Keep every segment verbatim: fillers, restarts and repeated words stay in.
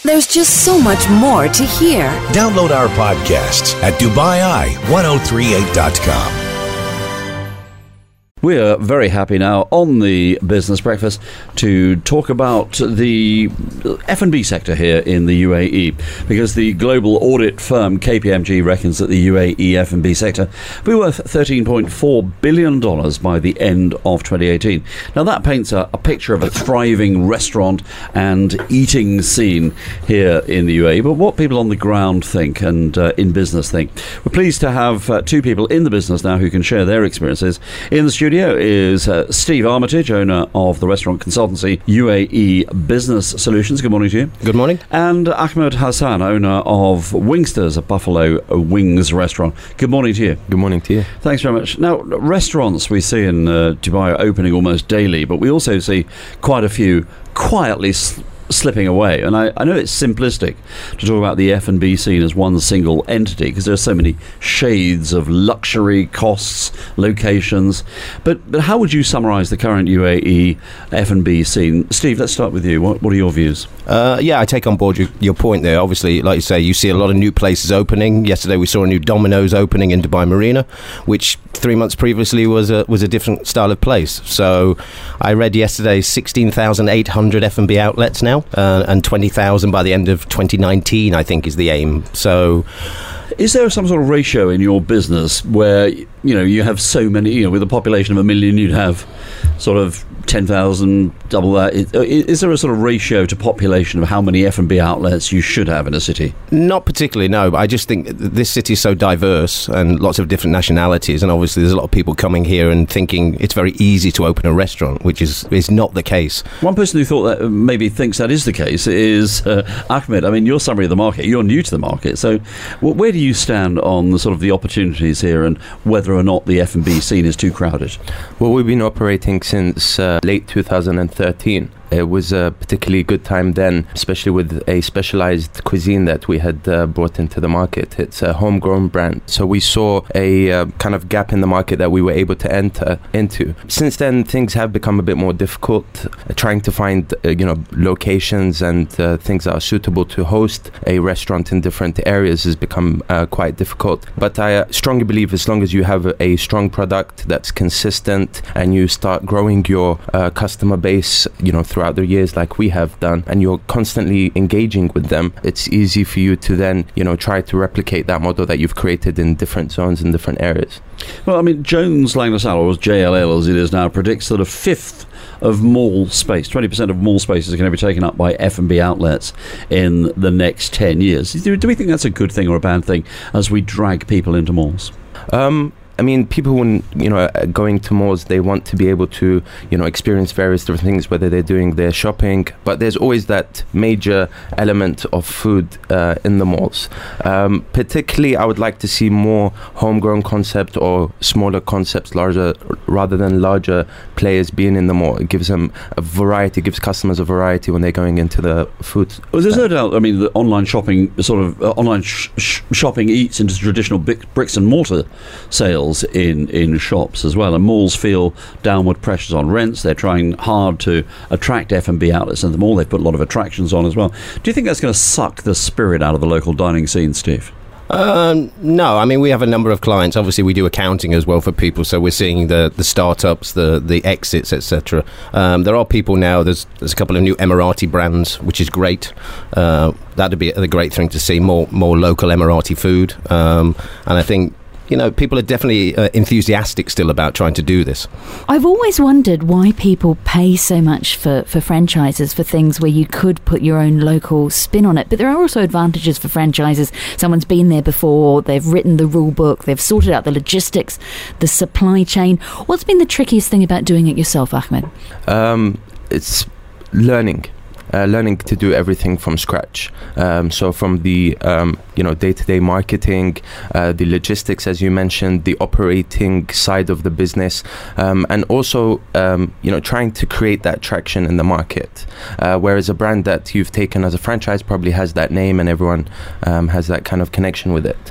There's just so much more to hear. Download our podcasts at Dubai Eye ten thirty-eight dot com. We're very happy now on the Business Breakfast to talk about the F and B sector here in the U A E, because the global audit firm K P M G reckons that the U A E F and B sector will be worth thirteen point four billion dollars by the end of twenty eighteen. Now that paints a, a picture of a thriving restaurant and eating scene here in the U A E, but what people on the ground think and uh, in business think. We're pleased to have uh, two people in the business now who can share their experiences. In the studio is uh, Steve Armitage, owner of the restaurant consultancy U A E Business Solutions. Good morning to you. Good morning. And Ahmed Hassan, owner of Wingsters, a Buffalo Wings restaurant. Good morning to you. Good morning to you. Thanks very much. Now, restaurants we see in uh, Dubai are opening almost daily, but we also see quite a few quietly sl- slipping away. And I, I know it's simplistic to talk about the F and B scene as one single entity, because there are so many shades of luxury, costs, locations. But but how would you summarise the current U A E F and B scene? Steve, let's start with you. What, what are your views? Uh, yeah, I take on board your, your point there. Obviously, like you say, you see a lot of new places opening. Yesterday we saw a new Domino's opening in Dubai Marina, which three months previously was a, was a different style of place. So I read yesterday sixteen thousand eight hundred F and B outlets now. Uh, and twenty thousand by the end of twenty nineteen, I think, is the aim. So, is there some sort of ratio in your business where, you know, you have so many, you know, with a population of a million, you'd have sort of ten thousand, double that. Is, is there a sort of ratio to population of how many F and B outlets you should have in a city? Not particularly, no. But I just think this city is so diverse and lots of different nationalities, and obviously there's a lot of people coming here and thinking it's very easy to open a restaurant, which is, is not the case. One person who thought that maybe thinks that is the case is uh, Ahmed. I mean, your summary of the market, you're new to the market, so where do you stand on the sort of the opportunities here and whether or not the F and B scene is too crowded? Well, we've been operating since uh, late two thousand thirteen. It was a particularly good time then, especially with a specialized cuisine that we had uh, brought into the market. It's a homegrown brand. So we saw a uh, kind of gap in the market that we were able to enter into. Since then, things have become a bit more difficult. Uh, trying to find, uh, you know, locations and uh, things that are suitable to host a restaurant in different areas has become uh, quite difficult. But I uh, strongly believe as long as you have a, a strong product that's consistent and you start growing your uh, customer base, you know, throughout the years like we have done, and you're constantly engaging with them, it's easy for you to then, you know, try to replicate that model that you've created in different zones in different areas. Well, I mean, Jones Lang LaSalle, or J L L as it is now, predicts that a fifth of mall space, twenty percent of mall spaces are going to be taken up by F and B outlets in the next ten years. Do, do we think that's a good thing or a bad thing as we drag people into malls? Um, I mean, people, when, you know, going to malls, they want to be able to, you know, experience various different things, whether they're doing their shopping. But there's always that major element of food uh, in the malls. Um, particularly, I would like to see more homegrown concept or smaller concepts, larger rather than larger players being in the mall. It gives them a variety, gives customers a variety when they're going into the food. Well, there's no doubt. I mean, the online shopping, sort of uh, online sh- sh- shopping eats into traditional brick- bricks and mortar sales in in shops as well, and malls feel downward pressures on rents. They're trying hard to attract F and B outlets into the mall. They've put a lot of attractions on as well. Do you think that's going to suck the spirit out of the local dining scene, Steve? Um, no, I mean, we have a number of clients. Obviously, we do accounting as well for people, so we're seeing the, the startups, the, the exits, et cetera. Um, there are people now, there's there's a couple of new Emirati brands, which is great. Uh, that'd be a great thing to see, more, more local Emirati food. Um, and I think, you know, people are definitely uh, enthusiastic still about trying to do this. I've always wondered why people pay so much for, for franchises, for things where you could put your own local spin on it. But there are also advantages for franchises. Someone's been there before, they've written the rule book, they've sorted out the logistics, the supply chain. What's been the trickiest thing about doing it yourself, Ahmed? Um, it's learning. Uh, learning to do everything from scratch. Um, so from the um, you know day-to-day marketing, uh, the logistics, as you mentioned, the operating side of the business, um, and also um, you know trying to create that traction in the market. Uh, whereas a brand that you've taken as a franchise probably has that name and everyone um, has that kind of connection with it.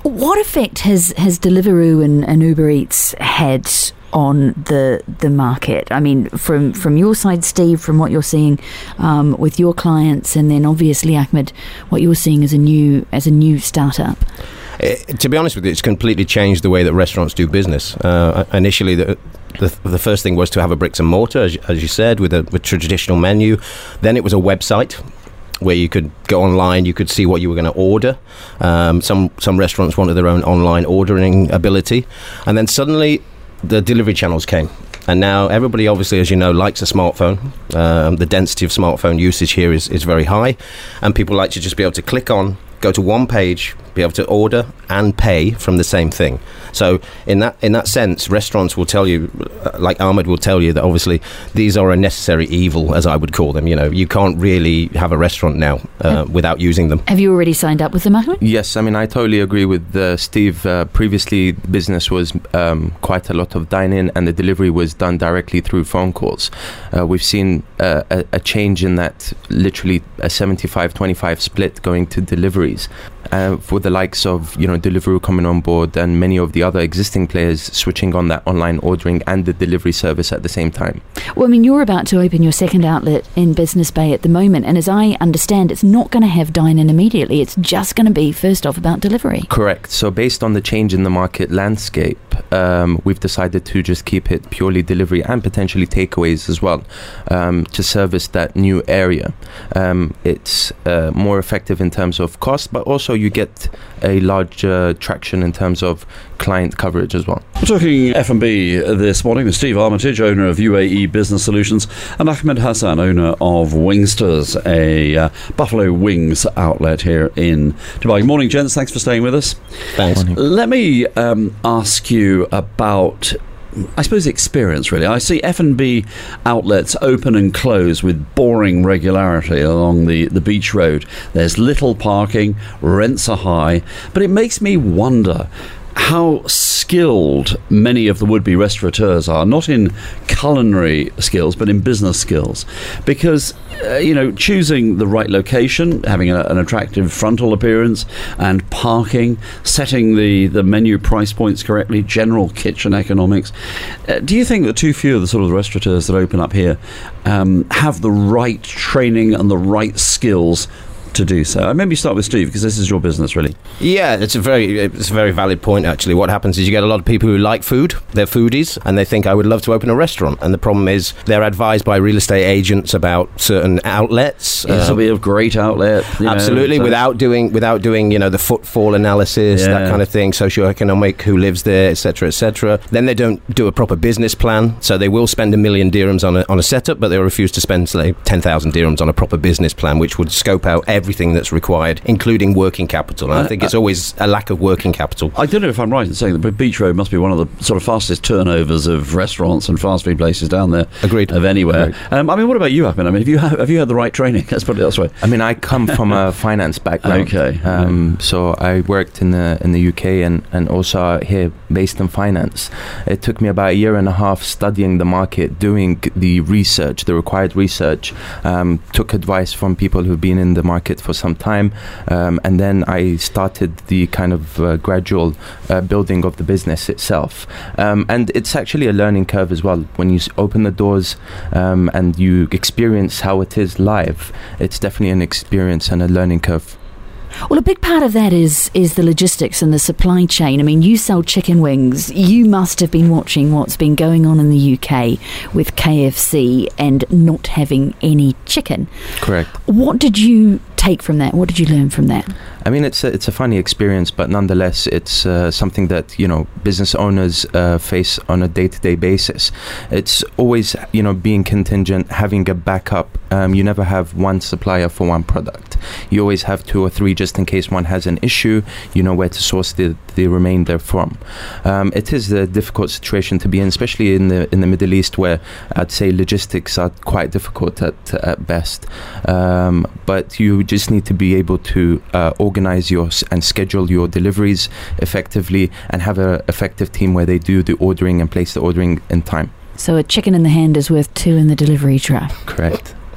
What effect has, has Deliveroo and, and Uber Eats had on the the market? I mean, from from your side, Steve, from what you're seeing um, with your clients, and then obviously Ahmed, what you're seeing as a new as a new startup. Uh, to be honest with you, it's completely changed the way that restaurants do business. Uh, initially, the, the the first thing was to have a bricks and mortar, as, as you said, with a with traditional menu. Then it was a website where you could go online, you could see what you were going to order. Um, some some restaurants wanted their own online ordering ability, and then suddenly the delivery channels came. And now everybody, obviously, as you know, likes a smartphone. Um, the density of smartphone usage here is, is very high, and people like to just be able to click on, go to one page, be able to order and pay from the same thing. So in that in that sense, restaurants will tell you, like Ahmed will tell you, that obviously these are a necessary evil, as I would call them. You know, you can't really have a restaurant now uh, without using them. Have you already signed up with them, Ahmed? Yes, I mean, I totally agree with uh, Steve. Uh, previously, the business was um, quite a lot of dine-in, and the delivery was done directly through phone calls. Uh, we've seen uh, a, a change in that, literally a seventy-five twenty-five split going to deliveries. Uh, for the likes of, you know, Deliveroo coming on board, and many of the other existing players switching on that online ordering and the delivery service at the same time. Well, I mean, you're about to open your second outlet in Business Bay at the moment, and as I understand, it's not going to have dine-in immediately. It's just going to be, first off, about delivery. Correct. So based on the change in the market landscape, um, we've decided to just keep it purely delivery and potentially takeaways as well, um, to service that new area. Um, it's uh, more effective in terms of cost, but also you get a large uh, traction in terms of client coverage as well. We're talking F and B this morning with Steve Armitage, owner of U A E Business Solutions, and Ahmed Hassan, owner of Wingsters, a uh, Buffalo Wings outlet here in Dubai. Good morning, gents. Thanks for staying with us. Thanks. Let me um, ask you about, I suppose, experience, really. I see F and B outlets open and close with boring regularity along the, the beach road. There's little parking, rents are high, but it makes me wonder how skilled many of the would-be restaurateurs are, not in culinary skills, but in business skills. Because, uh, you know, choosing the right location, having a, an attractive frontal appearance, and parking, setting the, the menu price points correctly, general kitchen economics. Uh, do you think that too few of the sort of restaurateurs that open up here um, have the right training and the right skills to do so? Maybe start with Steve, because this is your business, really. Yeah, it's a very it's a very valid point, actually. What happens is you get a lot of people who like food, they're foodies, and they think, I would love to open a restaurant. And the problem is they're advised by real estate agents about certain outlets. This will um, be a great outlet. Absolutely, know, so without doing without doing you know the footfall analysis, yeah. that kind of thing, socioeconomic, who lives there, et cetera, et cetera. Then they don't do a proper business plan, so they will spend a million dirhams on a on a setup, but they refuse to spend, say, ten thousand dirhams on a proper business plan, which would scope out every everything that's required, including working capital. And I think it's always a lack of working capital. I don't know if I'm right in saying that Beach Road must be one of the sort of fastest turnovers of restaurants and fast food places down there. Agreed. Of anywhere. Um, I mean, what about you, Ahmed? I mean, have you have you had the right training? Let's put it that way. I mean, I come from a finance background. Okay. Um, so I worked in the in the U K and and also here based in finance. It took me about a year and a half studying the market, doing the research, the required research. Um, took advice from people who've been in the market for some time, um, and then I started the kind of uh, gradual uh, building of the business itself. Um, and it's actually a learning curve as well. When you s- open the doors um, and you experience how it is live, it's definitely an experience and a learning curve. Well, a big part of that is is the logistics and the supply chain. I mean, you sell chicken wings. You must have been watching what's been going on in the U K with K F C and not having any chicken. Correct. What did you take from that? What did you learn from that? I mean, it's a, it's a funny experience, but nonetheless, it's uh, something that, you know, business owners uh, face on a day-to-day basis. It's always, you know, being contingent, having a backup. Um, you never have one supplier for one product. You always have two or three just in case one has an issue. You know where to source the, the remainder from. Um, it is a difficult situation to be in, especially in the in the Middle East, where I'd say logistics are quite difficult at at best. Um, but you just need to be able to uh, organize your s- and schedule your deliveries effectively, and have an effective team where they do the ordering and place the ordering in time. So a chicken in the hand is worth two in the delivery truck. Correct.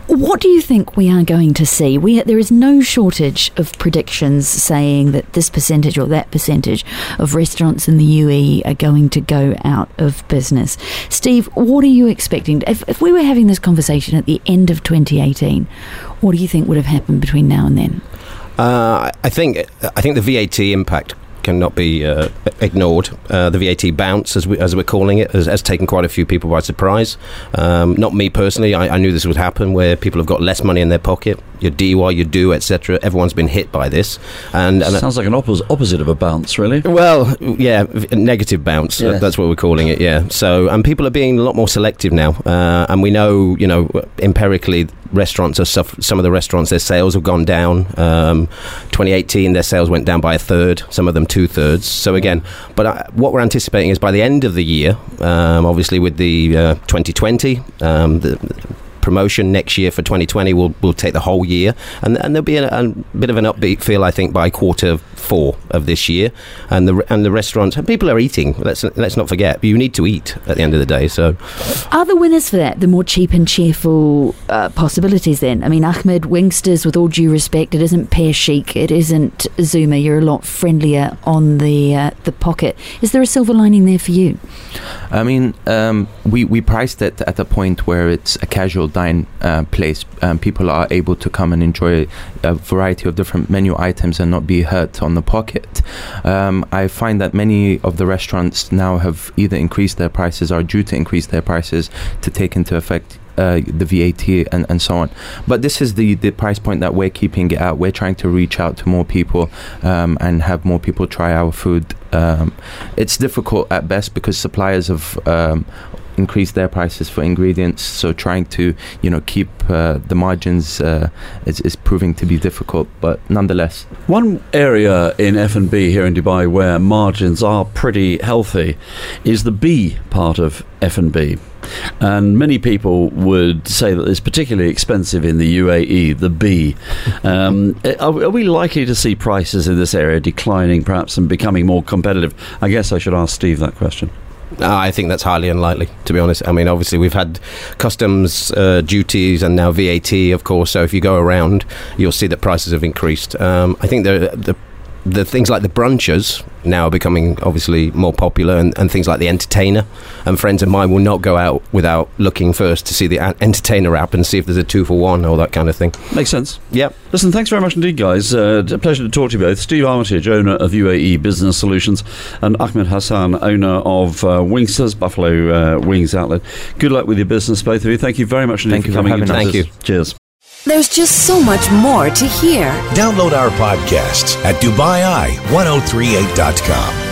What do you think we are going to see? We, there is no shortage of predictions saying that this percentage or that percentage of restaurants in the U A E are going to go out of business. Steve, what are you expecting? If, if we were having this conversation at the end of twenty eighteen, what do you think would have happened between now and then? Uh, I think I think the V A T impact cannot be uh, ignored. Uh, the V A T bounce, as, we, as we're calling it, has, has taken quite a few people by surprise. Um, not me personally. I, I knew this would happen, where people have got less money in their pocket. Your D I Y, your do, et cetera. Everyone's been hit by this. And, and sounds like an oppos- opposite of a bounce, really. Well, yeah, a negative bounce. Yes. That's what we're calling it. Yeah. So, and people are being a lot more selective now. Uh, and we know, you know, empirically, restaurants are suff- some of the restaurants, their sales have gone down. Um, twenty eighteen, their sales went down by a third. Some of them two thirds. So again, but uh, what we're anticipating is by the end of the year, um, obviously with the uh, twenty twenty, um, the promotion next year for twenty twenty will will take the whole year, and and there'll be a, a bit of an upbeat feel, I think, by quarter four of this year, and the and the restaurants, people are eating. Let's let's not forget, you need to eat at the end of the day. So, are the winners for that the more cheap and cheerful uh, possibilities? Then, I mean, Ahmed, Wingsters, with all due respect, it isn't Pear Chic, it isn't Zuma. You're a lot friendlier on the uh, the pocket. Is there a silver lining there for you? I mean, um, we we priced it at a point where it's a casual dine uh, place. Um, people are able to come and enjoy a variety of different menu items and not be hurt on the pocket. Um, I find that many of the restaurants now have either increased their prices or are due to increase their prices to take into effect Uh, the V A T and, and so on. But this is the, the price point that we're keeping it at. We're trying to reach out to more people um, and have more people try our food. Um, it's difficult at best because suppliers have um, increased their prices for ingredients, so trying to you know keep uh, the margins uh, is, is proving to be difficult, but nonetheless. One area in F and B here in Dubai where margins are pretty healthy is the B part of F and B. And many people would say that it's particularly expensive in the U A E, the B. Um, are, are we likely to see prices in this area declining perhaps and becoming more competitive? I guess I should ask Steve that question. Uh, I think that's highly unlikely, to be honest. I mean, obviously, we've had customs uh, duties and now V A T, of course. So if you go around, you'll see that prices have increased. Um, I think the, the the things like the brunches now are becoming obviously more popular, and, and things like the entertainer. And friends of mine will not go out without looking first to see the a- entertainer app and see if there's a two for one or that kind of thing. Makes sense. Yep. Listen, thanks very much indeed, guys. Uh, a pleasure to talk to you both. Steve Armitage, owner of U A E Business Solutions, and Ahmed Hassan, owner of uh, Wingsters, Buffalo uh, Wings Outlet. Good luck with your business, both of you. Thank you very much indeed Thank for you for coming having in. us. Thank you. Cheers. There's just so much more to hear. Download our podcasts at Dubai Eye ten thirty-eight dot com.